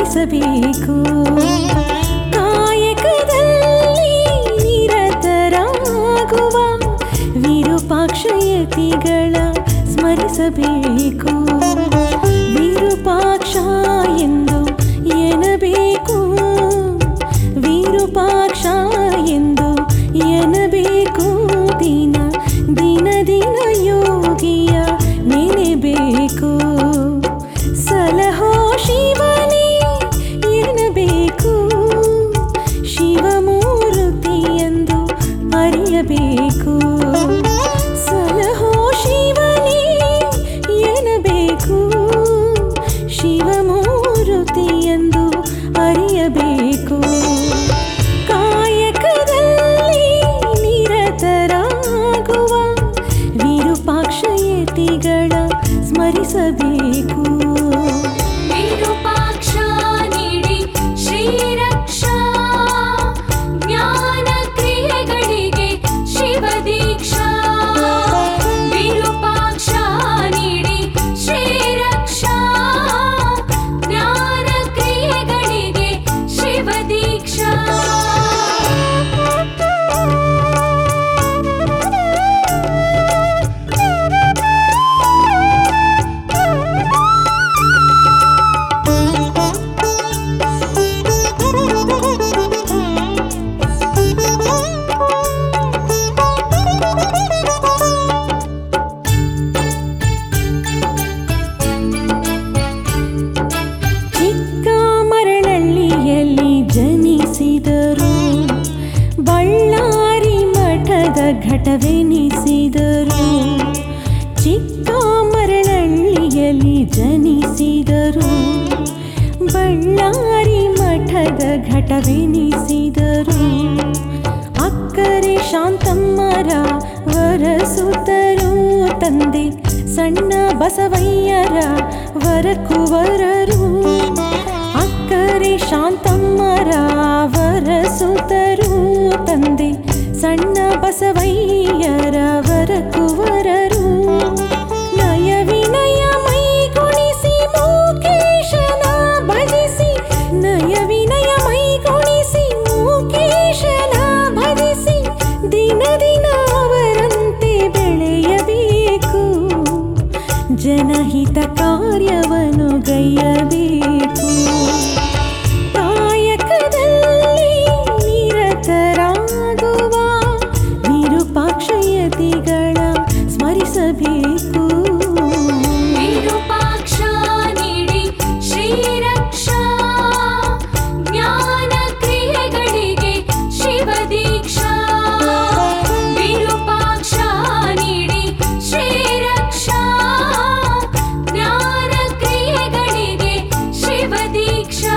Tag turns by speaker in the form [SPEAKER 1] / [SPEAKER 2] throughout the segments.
[SPEAKER 1] ಸ್ಮರಿಸಬೇಕು. ಕಾಯಕದಲ್ಲಿ ನಿರತರಾಗುವ ವಿರೂಪಾಕ್ಷಯತಿಗಳ ಸ್ಮರಿಸಬೇಕು. ವಿರೂಪಾಕ್ಷ ಎಂದು ಎನ್ನಬೇಕು, ವಿರೂಪಾಕ್ಷ ಎಂದು ಎನ್ನಬೇಕು. ದಿನ ದಿನ ದಿನ ಯೋಗಿಯ ನೆನೆಬೇಕು. ಸಲಹೋ ಶಿವನೇ ಎನ್ನಬೇಕು, ಶಿವಮೂರ್ತಿ ಎಂದು ಅರಿಯಬೇಕು. ಸಲಹೋ ಶಿವನೇ ಎನ್ನಬೇಕು, ಶಿವಮೂರ್ತಿ ಎಂದು ಅರಿಯಬೇಕು. ಕಾಯಕದಲ್ಲಿ ನಿರತರಾಗುವ ವಿರೂಪಾಕ್ಷಯತಿಗಳ ಸ್ಮರಿಸಬೇಕು.
[SPEAKER 2] ವಿರೂಪಾಕ್ಷ ನೀಡಿ ಶ್ರೀರಕ್ಷಾ, ಜ್ಞಾನ ಕ್ರಿಯೆಗಳಿಗೆ ಶಿವದೀಕ್ಷಾ. ವಿರೂಪಾಕ್ಷ ನೀಡಿ ಶ್ರೀರಕ್ಷಾ, ಜ್ಞಾನ ಕ್ರಿಯೆಗಳಿಗೆ ಶಿವದೀಕ್ಷಾ.
[SPEAKER 1] ಚಿಕ್ಕಮರಳಳ್ಳಿಯಲ್ಲಿ ಜನಿಸಿದರು, ಬಳ್ಳಾರಿ ಮಠದ ಘಟವೆನಿಸಿದರು. ಚಿಕ್ಕಮರಳಳ್ಳಿಯಲ್ಲಿ ಜನಿಸಿದರು, ಬಳ್ಳಾರಿ ಮಠದ ಘಟವೆನಿಸಿದರು. ಅಕ್ಕರೆ ಶಾಂತಮ್ಮರ ವರಸುತರು, ತಂದೆ ಸಣ್ಣ ಬಸವಯ್ಯರ ವರಕುವರರು. ಅಕ್ಕರೆ ಶಾಂತಮ್ಮರ ವರಸುತರು, ತಂದೆ ಸಣ್ಣ ಬಸವಯ್ಯರ ವರಕುವರರು. ನಯ ವಿನಯ ಮೈಗುಣಿಸಿ ಮೂಕೇಶನ ಭಜಿಸಿ, ನಯ ವಿನಯ ಮೈಗುಣಿಸಿ ಮೂಕೇಶನ ಭಜಿಸಿ, ದಿನ ದಿನ ಅವರಂತೆ ಬೆಳೆಯಬೇಕು. ಜನಹಿತ ಕಾರ್ಯವನ್ನು ಗೈಯಬೇಕು. ಕಾಯಕದಲ್ಲಿ ನಿರತರಾಗುವ ವಿರೂಪಾಕ್ಷಯತಿಗಳ ಸ್ಮರಿಸಬೇಕು.
[SPEAKER 2] ವಿರೂಪಾಕ್ಷ ನೀಡಿ ಶ್ರೀರಕ್ಷಾ, ಜ್ಞಾನ ಕ್ರಿಯೆಗಳಿಗೆ ಶಿವದೀಕ್ಷಾ. ವಿರೂಪಾಕ್ಷ ನೀಡಿ ಶ್ರೀರಕ್ಷಾ, ಜ್ಞಾನ ಕ್ರಿಯೆಗಳಿಗೆ ಶಿವದೀಕ್ಷಾ.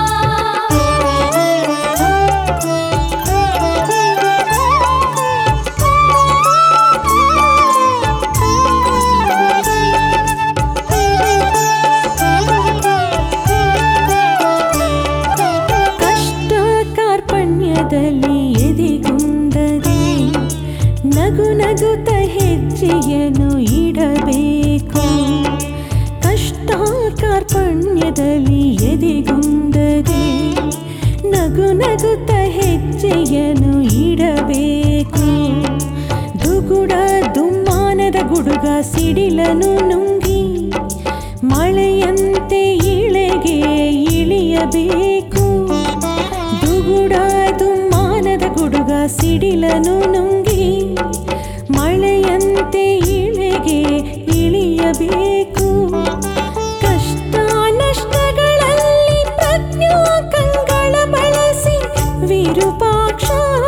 [SPEAKER 1] ಕಷ್ಟ ಕಾರ್ಪಣ್ಯದಲ್ಲಿ ಎದೆಗುಂದದೆ ನಗು ನಗುತ್ತ ಹೆಜ್ಜೆಯನ್ನು ಇಡಬೇಕು. ಕಷ್ಟ ಕಾರ್ಪಣ್ಯದಲ್ಲಿ ಎದೆಗುಂದದೆ ನಗು ನಗುತ್ತ ಹೆಜ್ಜೆಯನ್ನು ಇಡಬೇಕು. ದುಗುಡ ದುಮ್ಮಾನದ ಗುಡುಗ ಸಿಡಿಲನು ನುಂಗಿ ಮಳೆಯಂತೆ ಇಳೆಗೆ ಇಳಿಯಬೇಕು. ದುಗುಡ ದುಮ್ಮಾನದ ಗುಡುಗ ಸಿಡಿಲನು ನುಂಗಿ ಮಳೆಯಂತೆ ಇಳೆಗೆ ಇಳಿಯಬೇಕು. ಕಷ್ಟ ನಷ್ಟಗಳಲ್ಲಿ ಪ್ರಜ್ಞಾ ಕಂಗಳ ಬಳಸಿ ವಿರೂಪಾಕ್ಷ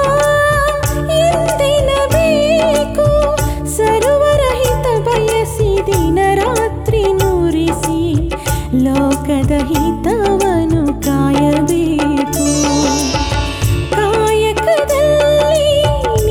[SPEAKER 1] ಎಂದೆನ್ನಬೇಕು. ಸರ್ವರಹಿತ ಬಯಸಿ ದಿನ ರಾತ್ರಿ ನುರಿಸಿ ಲೋಕದ ಹಿತವನ್ನು ಕಾಯಬೇಕು. ಕಾಯಕದಲ್ಲಿ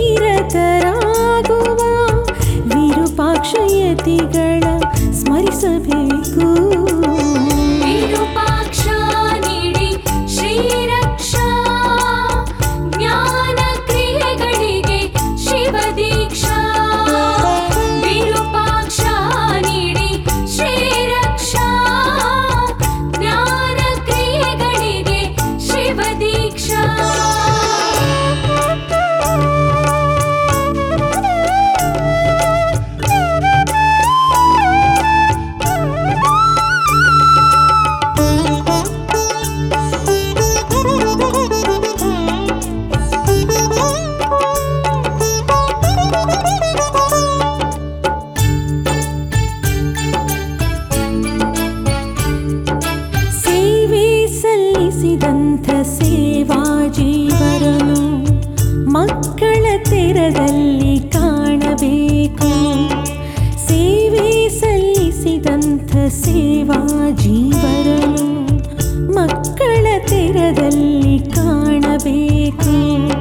[SPEAKER 1] ತೆರದಲ್ಲಿ ಕಾಣಬೇಕು. ಸೇವೆ ಸಲ್ಲಿಸಿದಂಥ ಸೇವಾ ಜೀವರನು ಮಕ್ಕಳ ತೆರದಲ್ಲಿ ಕಾಣಬೇಕು.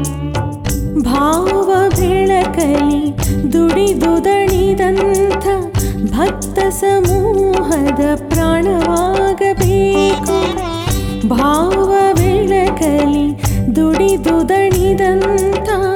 [SPEAKER 1] ಭಾವ ಬೆಳಕಲಿ ದುಡಿದು ದಣಿದಂಥ ಭಕ್ತ ಸಮೂಹದ ಪ್ರಾಣವಾಗಬೇಕು. ಭಾವ ಬೆಳಕಲಿ ದುಡಿದು ದಣಿದಂಥ